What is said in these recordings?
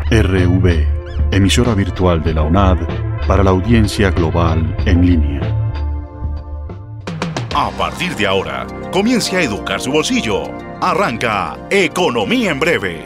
RV, emisora virtual de la UNAD para la audiencia global en línea. A partir de ahora, comience a educar su bolsillo. Arranca Economía en Breve.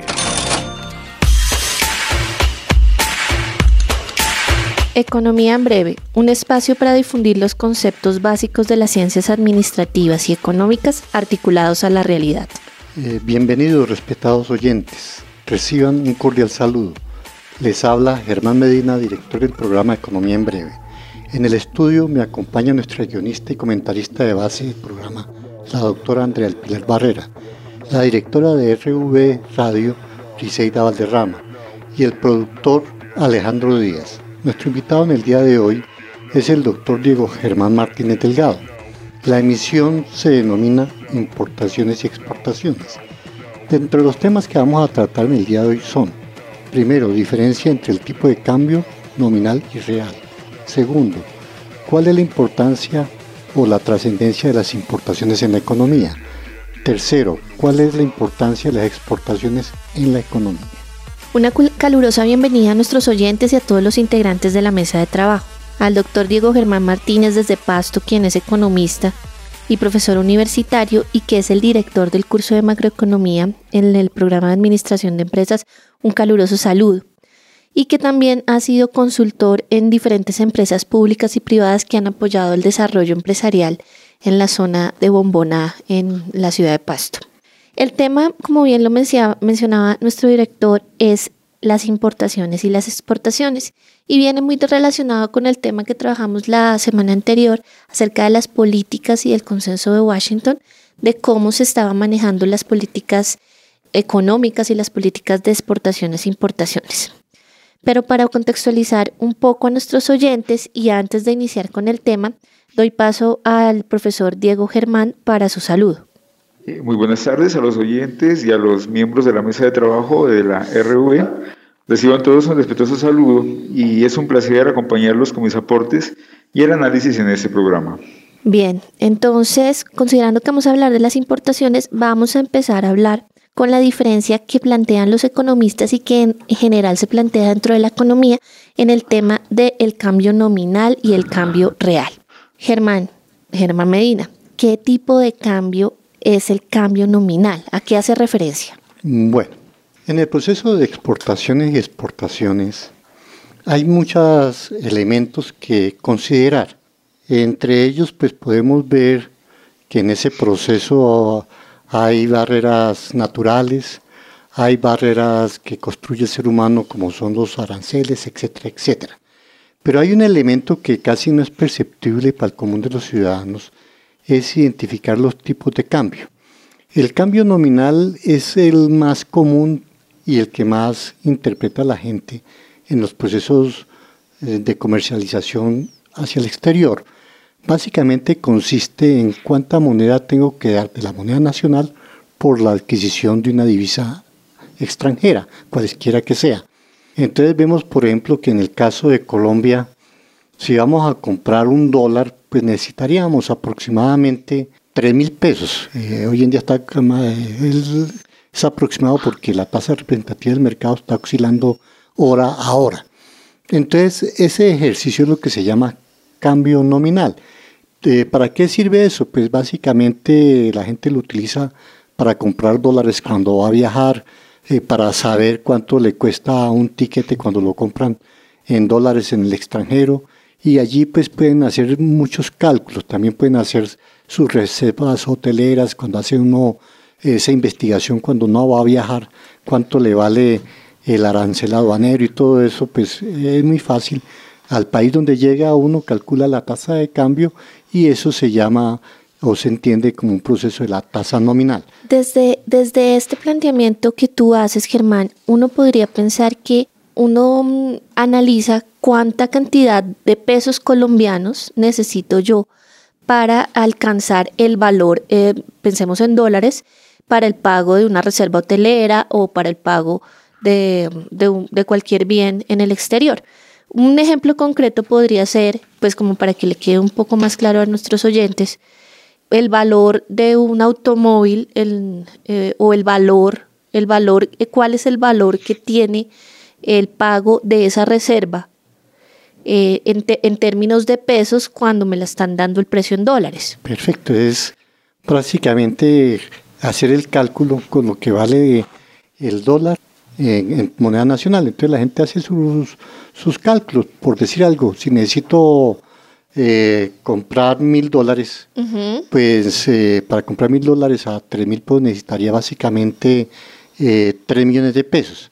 Economía en Breve, un espacio para difundir los conceptos básicos de las ciencias administrativas y económicas articulados a la realidad. Bienvenidos, respetados oyentes. Reciban un cordial saludo. Les habla Germán Medina, director del programa Economía en Breve. En el estudio me acompaña nuestra guionista y comentarista de base del programa, la doctora Andrea del Pilar Barrera, la directora de RV Radio, Briseida Valderrama, y el productor Alejandro Díaz. Nuestro invitado en el día de hoy es el doctor Diego Germán Martínez Delgado. La emisión se denomina Importaciones y Exportaciones. Dentro de los temas que vamos a tratar en el día de hoy son: primero, diferencia entre el tipo de cambio nominal y real. Segundo, ¿cuál es la importancia o la trascendencia de las importaciones en la economía? Tercero, ¿cuál es la importancia de las exportaciones en la economía? Una calurosa bienvenida a nuestros oyentes y a todos los integrantes de la mesa de trabajo. Al doctor Diego Germán Martínez desde Pasto, quien es economista y profesor universitario y que es el director del curso de macroeconomía en el programa de administración de empresas, un caluroso saludo. Y que también ha sido consultor en diferentes empresas públicas y privadas que han apoyado el desarrollo empresarial en la zona de Bombona, en la ciudad de Pasto. El tema, como bien lo mencionaba nuestro director, es las importaciones y las exportaciones, y viene muy relacionado con el tema que trabajamos la semana anterior acerca de las políticas y el consenso de Washington, de cómo se estaban manejando las políticas económicas y las políticas de exportaciones e importaciones. Pero para contextualizar un poco a nuestros oyentes y antes de iniciar con el tema, doy paso al profesor Diego Germán para su saludo. Muy buenas tardes a los oyentes y a los miembros de la mesa de trabajo de la RV. Reciban todos un respetuoso saludo y es un placer acompañarlos con mis aportes y el análisis en este programa. Bien, entonces, considerando que vamos a hablar de las importaciones, vamos a empezar a hablar con la diferencia que plantean los economistas y que en general se plantea dentro de la economía en el tema del cambio nominal y el cambio real. Germán Medina, ¿qué tipo de cambio es el cambio nominal? ¿A qué hace referencia? Bueno, en el proceso de exportaciones y exportaciones hay muchos elementos que considerar. Entre ellos, pues podemos ver que en ese proceso hay barreras naturales, hay barreras que construye el ser humano como son los aranceles, etcétera, etcétera. Pero hay un elemento que casi no es perceptible para el común de los ciudadanos, es identificar los tipos de cambio. El cambio nominal es el más común y el que más interpreta la gente en los procesos de comercialización hacia el exterior. Básicamente consiste en cuánta moneda tengo que dar de la moneda nacional por la adquisición de una divisa extranjera, cualesquiera que sea. Entonces vemos, por ejemplo, que en el caso de Colombia, si vamos a comprar $1, pues necesitaríamos aproximadamente 3.000 pesos. Hoy en día es aproximado porque la tasa representativa del mercado está oscilando hora a hora. Entonces, ese ejercicio es lo que se llama cambio nominal. ¿Para qué sirve eso? Pues básicamente la gente lo utiliza para comprar dólares cuando va a viajar, para saber cuánto le cuesta un tiquete cuando lo compran en dólares en el extranjero, y allí pues pueden hacer muchos cálculos. También pueden hacer sus reservas hoteleras cuando hace uno esa investigación cuando uno va a viajar, cuánto le vale el arancel aduanero y todo eso, pues es muy fácil. Al país donde llega uno calcula la tasa de cambio y eso se llama o se entiende como un proceso de la tasa nominal. Desde este planteamiento que tú haces, Germán, uno podría pensar que uno analiza cuánta cantidad de pesos colombianos necesito yo para alcanzar el valor, pensemos en dólares, para el pago de una reserva hotelera o para el pago de cualquier bien en el exterior. Un ejemplo concreto podría ser, pues como para que le quede un poco más claro a nuestros oyentes, el valor de un automóvil o el valor, cuál es el valor que tiene el pago de esa reserva en términos de pesos cuando me la están dando el precio en dólares. Perfecto, es prácticamente hacer el cálculo con lo que vale el dólar en moneda nacional. Entonces la gente hace sus cálculos, por decir algo, si necesito comprar $1,000, pues para comprar $1,000 a 3,000 pues necesitaría básicamente 3 millones de pesos.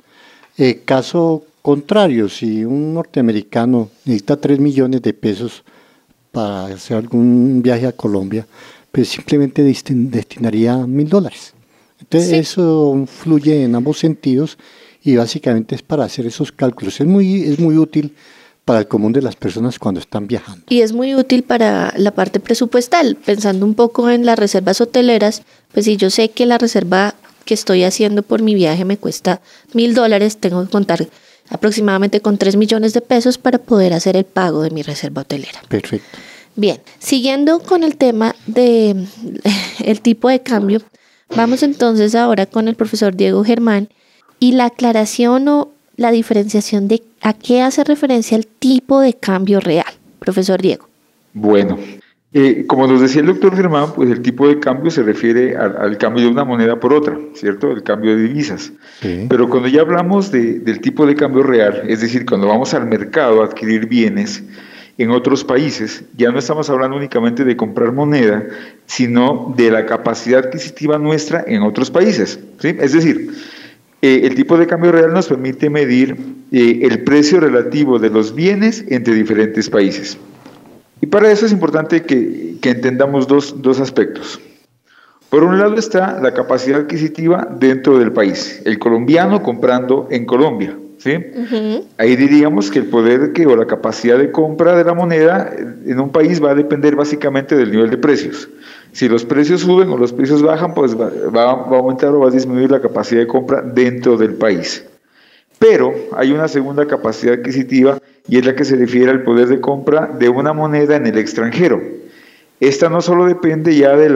Caso contrario, si un norteamericano necesita 3 millones de pesos para hacer algún viaje a Colombia, pues simplemente destinaría $1,000. Entonces sí, eso fluye en ambos sentidos y básicamente es para hacer esos cálculos. Es muy útil para el común de las personas cuando están viajando. Y es muy útil para la parte presupuestal, pensando un poco en las reservas hoteleras, pues si yo sé que la reserva que estoy haciendo por mi viaje me cuesta $1,000, tengo que contar aproximadamente con 3 millones de pesos para poder hacer el pago de mi reserva hotelera. Perfecto. Bien, siguiendo con el tema de el tipo de cambio, vamos entonces ahora con el profesor Diego Germán y la aclaración o la diferenciación de a qué hace referencia el tipo de cambio real. Profesor Diego. Bueno, como nos decía el doctor Germán, pues el tipo de cambio se refiere al cambio de una moneda por otra, ¿cierto? El cambio de divisas. Sí. Pero cuando ya hablamos del tipo de cambio real, es decir, cuando vamos al mercado a adquirir bienes en otros países, ya no estamos hablando únicamente de comprar moneda, sino de la capacidad adquisitiva nuestra en otros países, ¿sí? Es decir, el tipo de cambio real nos permite medir el precio relativo de los bienes entre diferentes países. Y para eso es importante que entendamos dos aspectos. Por un lado está la capacidad adquisitiva dentro del país, el colombiano comprando en Colombia, ¿sí? Ahí diríamos que el poder o la capacidad de compra de la moneda en un país va a depender básicamente del nivel de precios. Si los precios suben o los precios bajan, pues va a aumentar o va a disminuir la capacidad de compra dentro del país. Pero hay una segunda capacidad adquisitiva y es la que se refiere al poder de compra de una moneda en el extranjero. Esta no solo depende ya del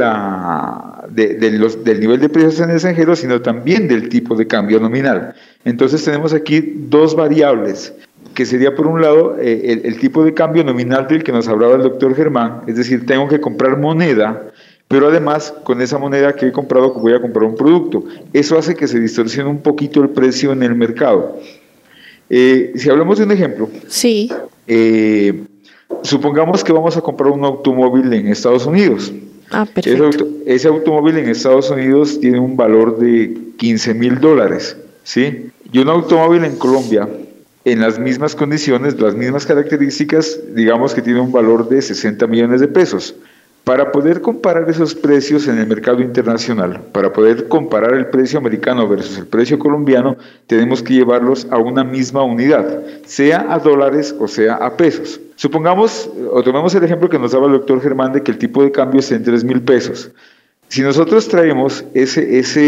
nivel de precios en el extranjero, sino también del tipo de cambio nominal. Entonces tenemos aquí dos variables, que sería por un lado el tipo de cambio nominal del que nos hablaba el doctor Germán, es decir, tengo que comprar moneda, pero además con esa moneda que he comprado voy a comprar un producto. Eso hace que se distorsione un poquito el precio en el mercado. Si hablamos de un ejemplo, sí. Supongamos que vamos a comprar un automóvil en Estados Unidos. Perfecto. Ese automóvil en Estados Unidos tiene un valor de $15,000, ¿sí? Y un automóvil en Colombia, en las mismas condiciones, las mismas características, digamos que tiene un valor de 60 millones de pesos. Para poder comparar esos precios en el mercado internacional, para poder comparar el precio americano versus el precio colombiano, tenemos que llevarlos a una misma unidad, sea a dólares o sea a pesos. Supongamos, o tomemos el ejemplo que nos daba el doctor Germán de que el tipo de cambio es en 3,000 pesos. Si nosotros traemos esos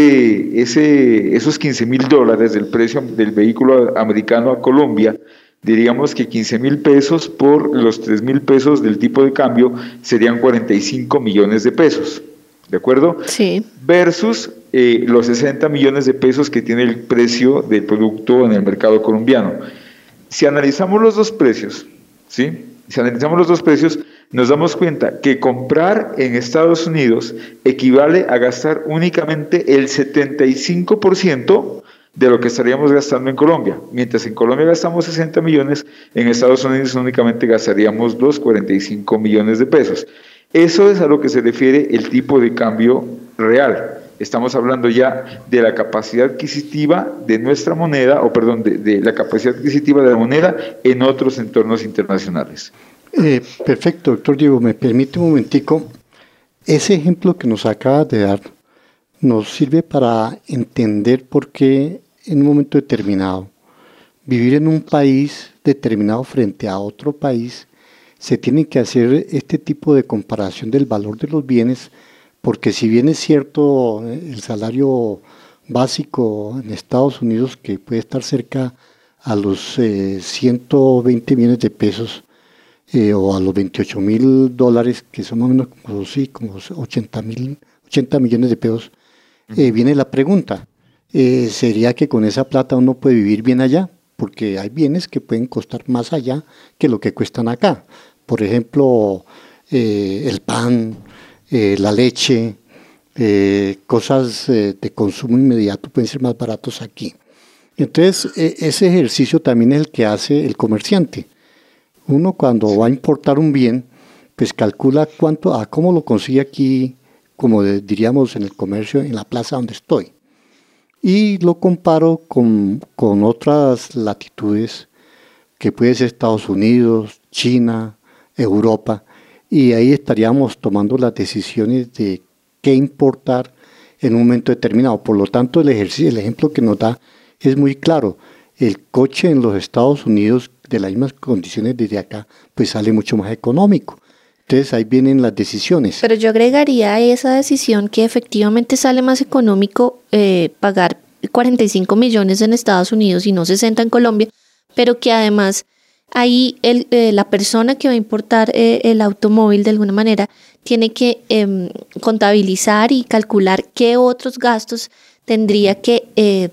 $15,000 del precio del vehículo americano a Colombia, diríamos que 15,000 pesos por los 3,000 pesos del tipo de cambio serían 45 millones de pesos, ¿de acuerdo? Sí. Versus los 60 millones de pesos que tiene el precio del producto en el mercado colombiano. Si analizamos los dos precios, ¿sí? Si analizamos los dos precios, nos damos cuenta que comprar en Estados Unidos equivale a gastar únicamente el 75% de lo que estaríamos gastando en Colombia. Mientras en Colombia gastamos 60 millones, en Estados Unidos únicamente gastaríamos los 45 millones de pesos. Eso es a lo que se refiere el tipo de cambio real. Estamos hablando ya de la capacidad adquisitiva de nuestra moneda, de la capacidad adquisitiva de la moneda en otros entornos internacionales. Perfecto, doctor Diego. Me permite un momentico. Ese ejemplo que nos acaba de dar nos sirve para entender por qué en un momento determinado vivir en un país determinado frente a otro país se tiene que hacer este tipo de comparación del valor de los bienes, porque si bien es cierto el salario básico en Estados Unidos, que puede estar cerca a los 120 millones de pesos o a los $28,000, que son más o menos como 80 millones de pesos, viene la pregunta, ¿sería que con esa plata uno puede vivir bien allá? porque hay bienes que pueden costar más allá que lo que cuestan acá. Por ejemplo, el pan, la leche, cosas de consumo inmediato pueden ser más baratos aquí. Entonces, ese ejercicio también es el que hace el comerciante. Uno cuando va a importar un bien, pues calcula cómo lo consigue aquí, como diríamos en el comercio, en la plaza donde estoy. Y lo comparo con otras latitudes, que puede ser Estados Unidos, China, Europa, y ahí estaríamos tomando las decisiones de qué importar en un momento determinado. Por lo tanto, el ejemplo que nos da es muy claro. El coche en los Estados Unidos, de las mismas condiciones desde acá, pues sale mucho más económico. Entonces ahí vienen las decisiones. Pero yo agregaría a esa decisión que efectivamente sale más económico pagar 45 millones en Estados Unidos y no 60 en Colombia, pero que además ahí la persona que va a importar el automóvil de alguna manera tiene que contabilizar y calcular qué otros gastos tendría que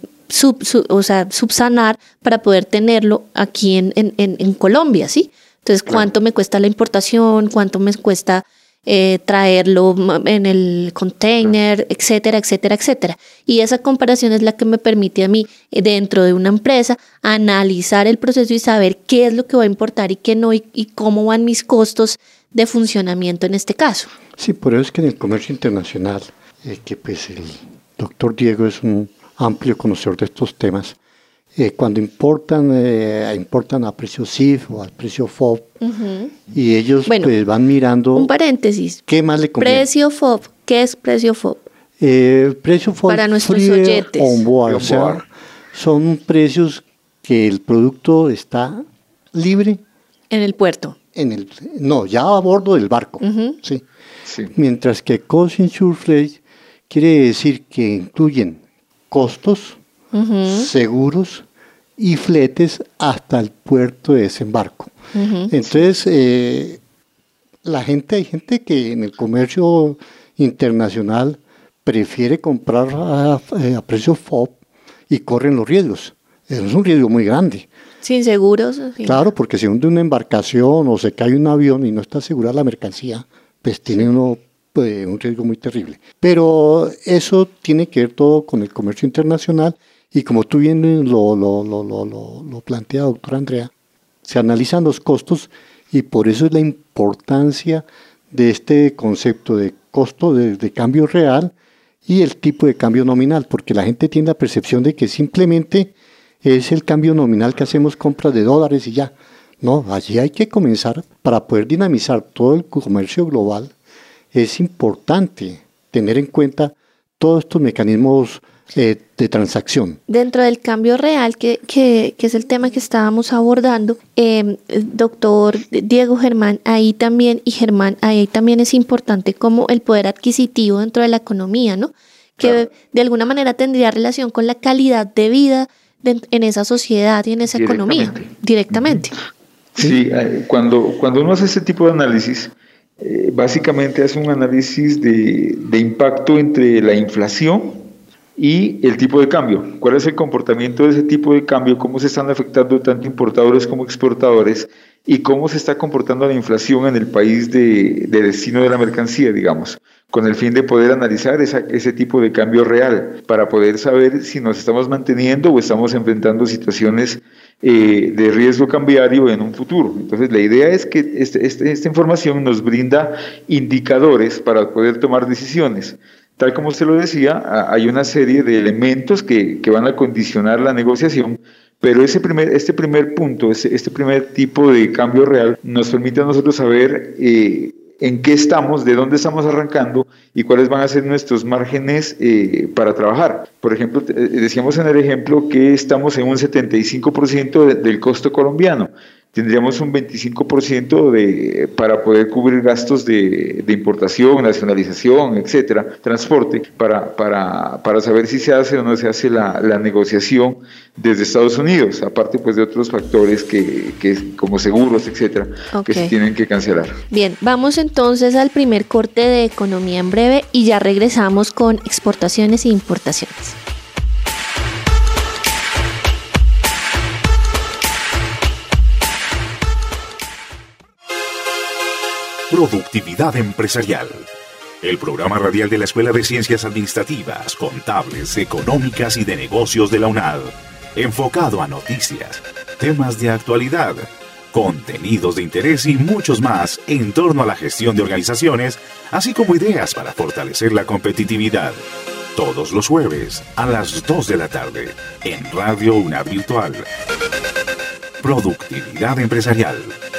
subsanar para poder tenerlo aquí en Colombia, ¿sí? Entonces, ¿cuánto me cuesta la importación? ¿Cuánto me cuesta traerlo en el container, etcétera, etcétera, etcétera? Y esa comparación es la que me permite a mí, dentro de una empresa, analizar el proceso y saber qué es lo que va a importar y qué no, y cómo van mis costos de funcionamiento en este caso. Sí, por eso es que en el comercio internacional, que pues el doctor Diego es un amplio conocedor de estos temas, cuando importan a precio CIF o al precio FOB, y ellos pues van mirando. Un paréntesis. ¿Qué más le conviene? Precio FOB. ¿Qué es precio FOB? Precio FOB para nuestros oyentes. On board, o sea, son precios que el producto está libre. En el puerto. Ya a bordo del barco. Sí. Mientras que Cost Insure Freight quiere decir que incluyen costos, seguros y fletes hasta el puerto de desembarco. Entonces, hay gente que en el comercio internacional prefiere comprar a precio FOB y corren los riesgos. Es un riesgo muy grande. Sin seguros. Claro, porque si hunde una embarcación o se cae un avión y no está asegurada la mercancía, pues tiene uno un riesgo muy terrible. Pero eso tiene que ver todo con el comercio internacional. Y como tú bien lo plantea, doctora Andrea, se analizan los costos y por eso es la importancia de este concepto de costo de cambio real y el tipo de cambio nominal, porque la gente tiene la percepción de que simplemente es el cambio nominal que hacemos compras de dólares y ya. No, allí hay que comenzar para poder dinamizar todo el comercio global. Es importante tener en cuenta todos estos mecanismos de transacción. Dentro del cambio real, que es el tema que estábamos abordando, doctor Diego Germán, ahí también es importante como el poder adquisitivo dentro de la economía, ¿no? Que de alguna manera tendría relación con la calidad de vida en esa sociedad y en esa economía, directamente. Sí, cuando uno hace ese tipo de análisis, básicamente hace un análisis de impacto entre la inflación y el tipo de cambio. ¿Cuál es el comportamiento de ese tipo de cambio? ¿Cómo se están afectando tanto importadores como exportadores? ¿Y cómo se está comportando la inflación en el país de destino de la mercancía, digamos? Con el fin de poder analizar ese tipo de cambio real, para poder saber si nos estamos manteniendo o estamos enfrentando situaciones de riesgo cambiario en un futuro. Entonces, la idea es que esta información nos brinda indicadores para poder tomar decisiones. Tal como usted lo decía, hay una serie de elementos que van a condicionar la negociación, pero este primer punto, este primer tipo de cambio real nos permite a nosotros saber en qué estamos, de dónde estamos arrancando y cuáles van a ser nuestros márgenes para trabajar. Por ejemplo, decíamos en el ejemplo que estamos en un 75% del costo colombiano. Tendríamos un 25% para poder cubrir gastos de importación, nacionalización, etcétera, transporte, para saber si se hace o no se hace la negociación desde Estados Unidos, aparte pues de otros factores que como seguros, etcétera, que se tienen que cancelar. Bien, vamos entonces al primer corte de Economía en Breve y ya regresamos con exportaciones e importaciones. Productividad Empresarial. El programa radial de la Escuela de Ciencias Administrativas, Contables, Económicas y de Negocios de la UNAD. Enfocado a noticias, temas de actualidad, contenidos de interés y muchos más en torno a la gestión de organizaciones, así como ideas para fortalecer la competitividad. Todos los jueves a las 2 de la tarde en Radio UNAD Virtual. Productividad Empresarial.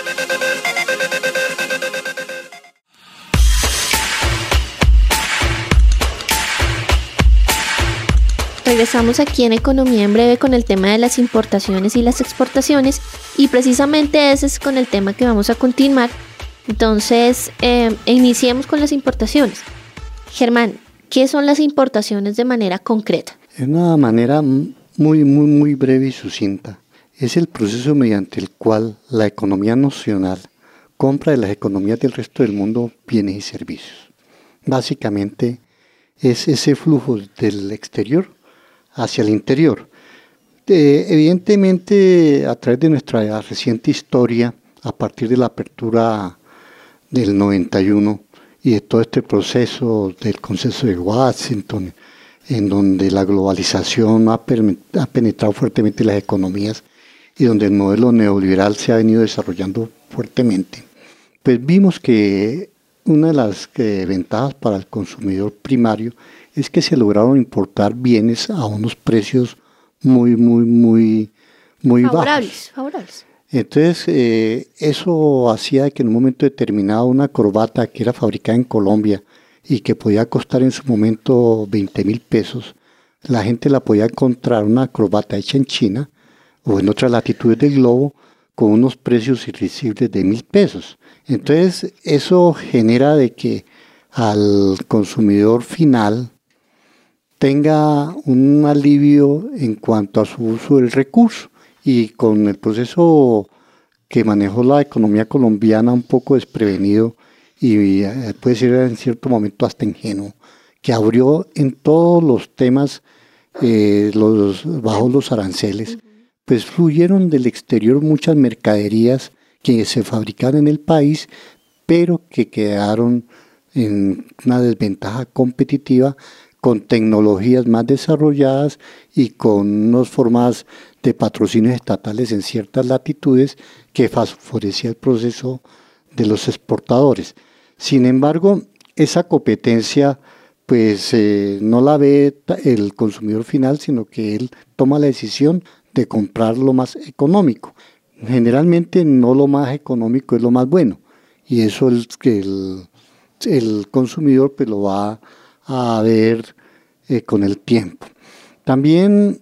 Regresamos aquí en Economía en Breve con el tema de las importaciones y las exportaciones, y precisamente ese es con el tema que vamos a continuar. Entonces, iniciemos con las importaciones. Germán, ¿qué son las importaciones de manera concreta? De una manera muy breve y sucinta. Es el proceso mediante el cual la economía nacional compra de las economías del resto del mundo bienes y servicios. Básicamente es ese flujo del exterior hacia el interior. Evidentemente, a través de nuestra reciente historia, a partir de la apertura del 91 y de todo este proceso del Consenso de Washington, en donde la globalización ha penetrado fuertemente las economías y donde el modelo neoliberal se ha venido desarrollando fuertemente, pues vimos que una de las ventajas para el consumidor primario es que se lograron importar bienes a unos precios muy favorables. Entonces, eso hacía que en un momento determinado una corbata que era fabricada en Colombia y que podía costar en su momento 20,000 pesos, la gente la podía encontrar una corbata hecha en China o en otras latitudes del globo con unos precios irrisibles de 1,000 pesos. Entonces, eso genera de que al consumidor final tenga un alivio en cuanto a su uso del recurso, y con el proceso que manejó la economía colombiana un poco desprevenido y puede ser en cierto momento hasta ingenuo, que abrió en todos los temas bajo los aranceles, pues fluyeron del exterior muchas mercaderías que se fabricaron en el país, pero que quedaron en una desventaja competitiva con tecnologías más desarrolladas y con unas formas de patrocinios estatales en ciertas latitudes que favorecía el proceso de los exportadores. Sin embargo, esa competencia pues no la ve el consumidor final, sino que él toma la decisión de comprar lo más económico. Generalmente no lo más económico es lo más bueno, y eso es que el consumidor pues lo va a ver con el tiempo. También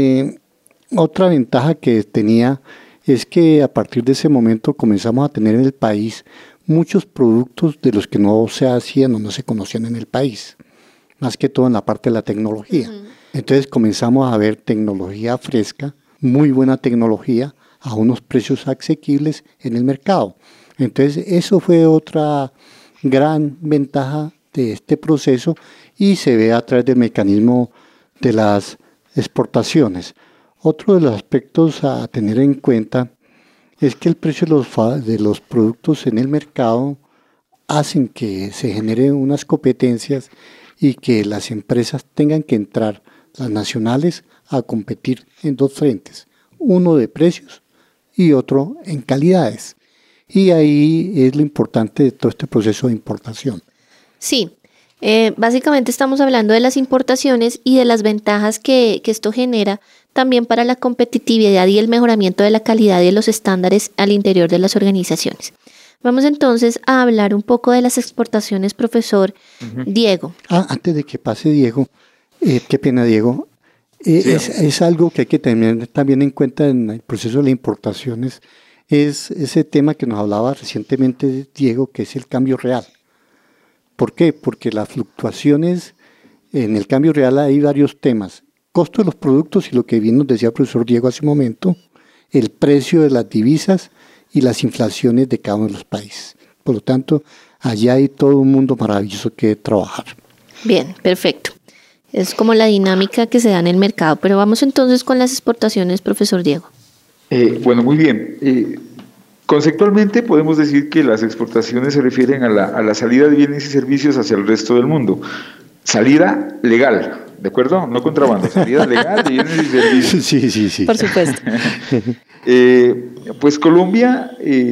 otra ventaja que tenía es que a partir de ese momento comenzamos a tener en el país muchos productos de los que no se hacían o no se conocían en el país, más que todo en la parte de la tecnología. Entonces comenzamos a ver tecnología fresca, muy buena tecnología, a unos precios asequibles en el mercado. Entonces eso fue otra gran ventaja de este proceso, y se ve a través del mecanismo de las exportaciones. Otro de los aspectos a tener en cuenta es que el precio de los productos en el mercado hacen que se generen unas competencias y que las empresas tengan que entrar, las nacionales, a competir en dos frentes, uno de precios y otro en calidades. Y ahí es lo importante de todo este proceso de importación. Sí, básicamente estamos hablando de las importaciones y de las ventajas que esto genera también para la competitividad y el mejoramiento de la calidad y de los estándares al interior de las organizaciones. Vamos entonces a hablar un poco de las exportaciones, profesor Diego. Antes de que pase Diego, qué pena Diego, es algo que hay que tener también en cuenta en el proceso de las importaciones, es ese tema que nos hablaba recientemente Diego, que es el cambio real. ¿Por qué? Porque las fluctuaciones en el cambio real hay varios temas. Costo de los productos y lo que bien nos decía el profesor Diego hace un momento, el precio de las divisas y las inflaciones de cada uno de los países. Por lo tanto, allá hay todo un mundo maravilloso que trabajar. Bien, perfecto. Es como la dinámica que se da en el mercado. Pero vamos entonces con las exportaciones, profesor Diego. Bueno, muy bien. Conceptualmente podemos decir que las exportaciones se refieren a la salida de bienes y servicios hacia el resto del mundo. Salida legal, ¿de acuerdo? No contrabando, salida legal de bienes y servicios. Sí. Por supuesto. Pues Colombia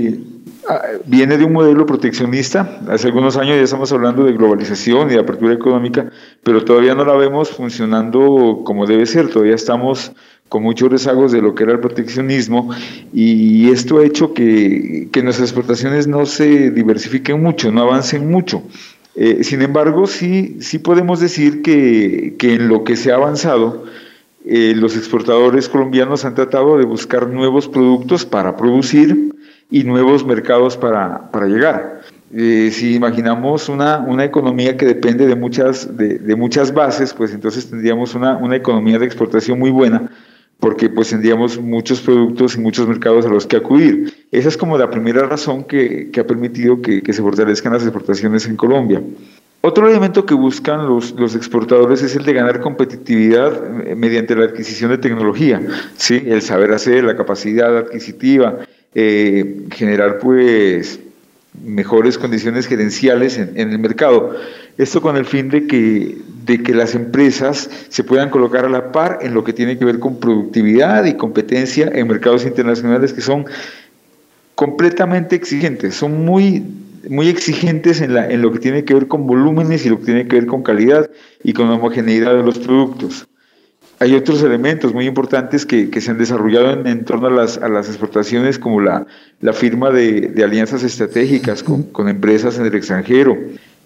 viene de un modelo proteccionista. Hace algunos años ya estamos hablando de globalización y de apertura económica, pero todavía no la vemos funcionando como debe ser. Todavía estamos con muchos rezagos de lo que era el proteccionismo, y esto ha hecho que nuestras exportaciones no se diversifiquen mucho, no avancen mucho. Sin embargo, sí podemos decir que en lo que se ha avanzado, los exportadores colombianos han tratado de buscar nuevos productos para producir y nuevos mercados para llegar. Si imaginamos una economía que depende de muchas bases, pues entonces tendríamos una economía de exportación muy buena, porque pues tendríamos muchos productos y muchos mercados a los que acudir. Esa es como la primera razón que ha permitido que se fortalezcan las exportaciones en Colombia. Otro elemento que buscan los exportadores es el de ganar competitividad mediante la adquisición de tecnología, ¿sí? El saber hacer, la capacidad adquisitiva, generar pues mejores condiciones gerenciales en el mercado. Esto con el fin de que las empresas se puedan colocar a la par en lo que tiene que ver con productividad y competencia en mercados internacionales que son completamente exigentes, son muy exigentes en lo que tiene que ver con volúmenes y lo que tiene que ver con calidad y con homogeneidad de los productos. Hay otros elementos muy importantes que se han desarrollado en torno a las exportaciones, como la firma de alianzas estratégicas con empresas en el extranjero.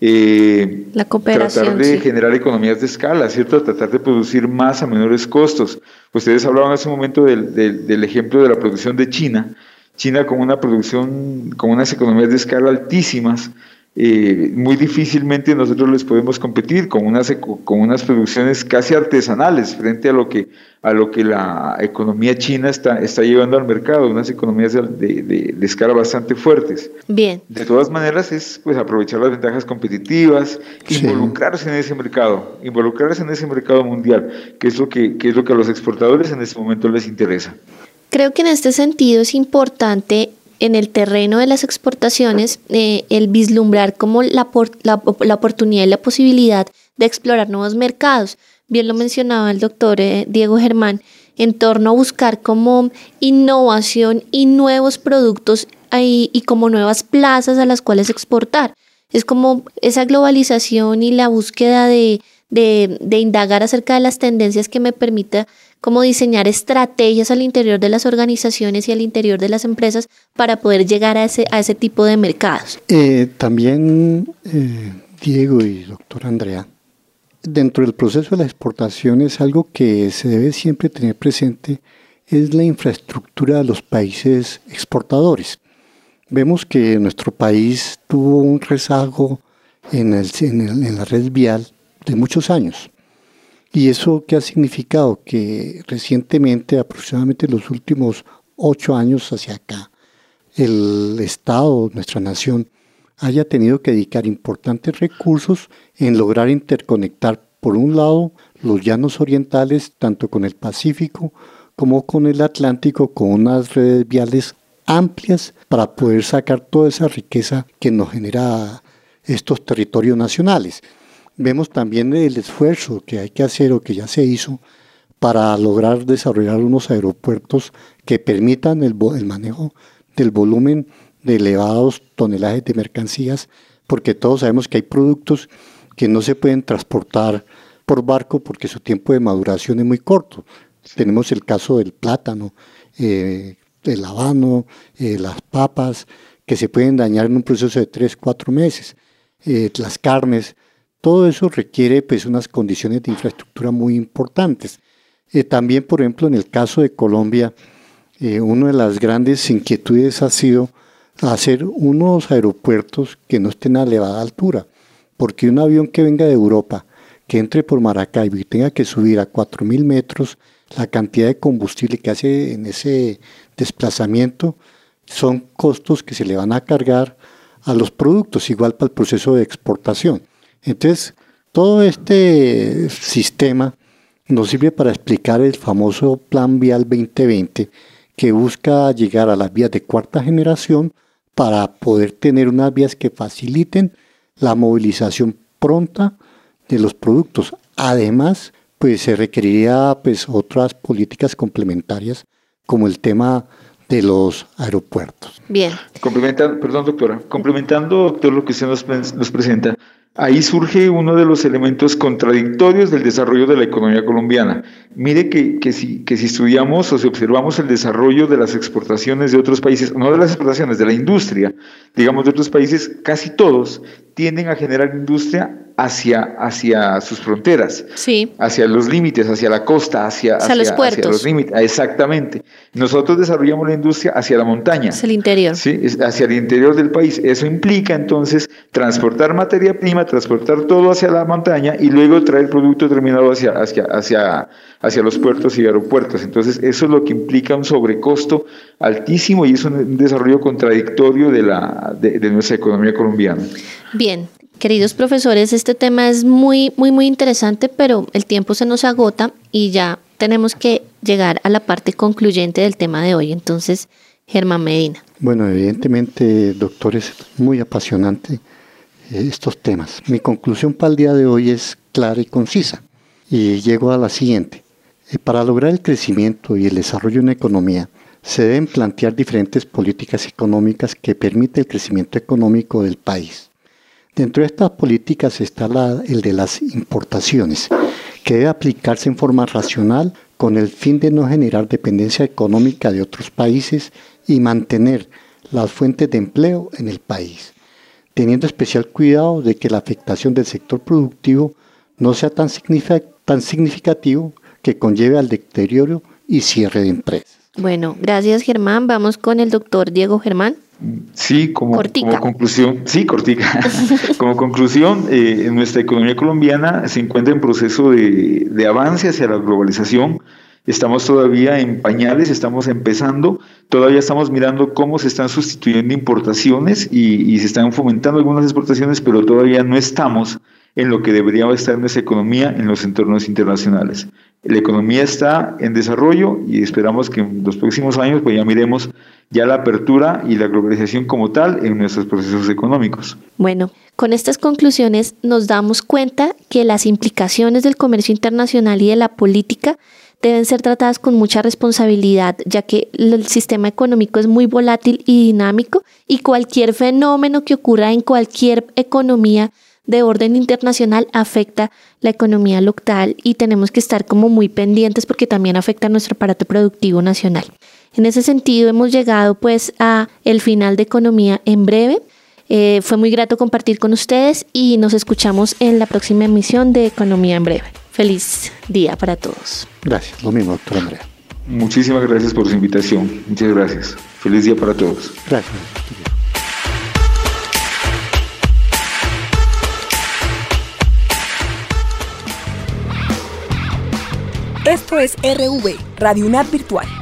La cooperación. Tratar de generar economías de escala, ¿cierto? Tratar de producir más a menores costos. Ustedes hablaban hace un momento del ejemplo de la producción de China. China con una producción, con unas economías de escala altísimas, muy difícilmente nosotros les podemos competir con unas producciones casi artesanales frente a lo que la economía china está llevando al mercado, unas economías de escala bastante fuertes. Bien. De todas maneras es pues aprovechar las ventajas competitivas, involucrarse en ese mercado mundial, que es lo que a los exportadores en este momento les interesa. Creo que en este sentido es importante, en el terreno de las exportaciones, el vislumbrar como la oportunidad y la posibilidad de explorar nuevos mercados. Bien lo mencionaba el doctor Diego Germán, en torno a buscar como innovación y nuevos productos y como nuevas plazas a las cuales exportar. Es como esa globalización y la búsqueda de indagar acerca de las tendencias que me permita como diseñar estrategias al interior de las organizaciones y al interior de las empresas para poder llegar a ese tipo de mercados. También, Diego y doctor Andrea, dentro del proceso de la exportación es algo que se debe siempre tener presente, es la infraestructura de los países exportadores. Vemos que nuestro país tuvo un rezago en la red vial de muchos años. ¿Y eso qué ha significado? Que recientemente, aproximadamente los últimos 8 años hacia acá, el Estado, nuestra nación, haya tenido que dedicar importantes recursos en lograr interconectar, por un lado, los llanos orientales, tanto con el Pacífico como con el Atlántico, con unas redes viales amplias para poder sacar toda esa riqueza que nos genera estos territorios nacionales. Vemos también el esfuerzo que hay que hacer o que ya se hizo para lograr desarrollar unos aeropuertos que permitan el manejo del volumen de elevados tonelajes de mercancías, porque todos sabemos que hay productos que no se pueden transportar por barco porque su tiempo de maduración es muy corto. Tenemos el caso del plátano, el habano, las papas, que se pueden dañar en un proceso de 3-4 meses, las carnes. Todo eso requiere pues unas condiciones de infraestructura muy importantes. También, por ejemplo, en el caso de Colombia, una de las grandes inquietudes ha sido hacer unos aeropuertos que no estén a elevada altura, porque un avión que venga de Europa, que entre por Maracaibo y tenga que subir a 4.000 metros, la cantidad de combustible que hace en ese desplazamiento son costos que se le van a cargar a los productos, igual para el proceso de exportación. Entonces, todo este sistema nos sirve para explicar el famoso Plan Vial 2020, que busca llegar a las vías de cuarta generación para poder tener unas vías que faciliten la movilización pronta de los productos. Además, pues se requeriría pues otras políticas complementarias como el tema de los aeropuertos. Bien. Complementando, doctor, lo que usted nos presenta, ahí surge uno de los elementos contradictorios del desarrollo de la economía colombiana. Mire que si estudiamos o si observamos el desarrollo de las exportaciones de otros países, no de las exportaciones, de la industria, digamos de otros países, casi todos tienden a generar industria hacia sus fronteras, sí, hacia los límites, hacia la costa, hacia los puertos. Hacia los límites. Exactamente. Nosotros desarrollamos la industria hacia la montaña. Hacia el interior. Sí, hacia el interior del país. Eso implica entonces transportar materia prima, transportar todo hacia la montaña y luego traer el producto terminado hacia los puertos y aeropuertos. Entonces eso es lo que implica un sobrecosto altísimo y es un desarrollo contradictorio de nuestra economía colombiana. Bien, queridos profesores, este tema es muy interesante, pero el tiempo se nos agota y ya tenemos que llegar a la parte concluyente del tema de hoy. Entonces, Germán Medina. Bueno, evidentemente, doctor, es muy apasionante estos temas. Mi conclusión para el día de hoy es clara y concisa y llego a la siguiente. Para lograr el crecimiento y el desarrollo de una economía, se deben plantear diferentes políticas económicas que permiten el crecimiento económico del país. Dentro de estas políticas está el de las importaciones, que debe aplicarse en forma racional con el fin de no generar dependencia económica de otros países y mantener las fuentes de empleo en el país, teniendo especial cuidado de que la afectación del sector productivo no sea tan significativo que conlleve al deterioro y cierre de empresas. Bueno, gracias Germán. Vamos con el doctor Diego Germán. Sí, como conclusión, como conclusión, nuestra economía colombiana se encuentra en proceso de avance hacia la globalización. Estamos todavía en pañales, estamos empezando, todavía estamos mirando cómo se están sustituyendo importaciones y se están fomentando algunas exportaciones, pero todavía no estamos en lo que debería estar nuestra economía en los entornos internacionales. La economía está en desarrollo y esperamos que en los próximos años pues ya miremos ya la apertura y la globalización como tal en nuestros procesos económicos. Bueno, con estas conclusiones nos damos cuenta que las implicaciones del comercio internacional y de la política deben ser tratadas con mucha responsabilidad, ya que el sistema económico es muy volátil y dinámico y cualquier fenómeno que ocurra en cualquier economía de orden internacional afecta la economía local y tenemos que estar como muy pendientes porque también afecta a nuestro aparato productivo nacional. En ese sentido hemos llegado pues a el final de Economía en Breve. Fue muy grato compartir con ustedes y nos escuchamos en la próxima emisión de Economía en Breve. Feliz día para todos. Gracias, lo mismo, doctor Andrea. Muchísimas gracias por su invitación. Muchas gracias. Feliz día para todos. Gracias. Esto es RV, Radio UNAD Virtual.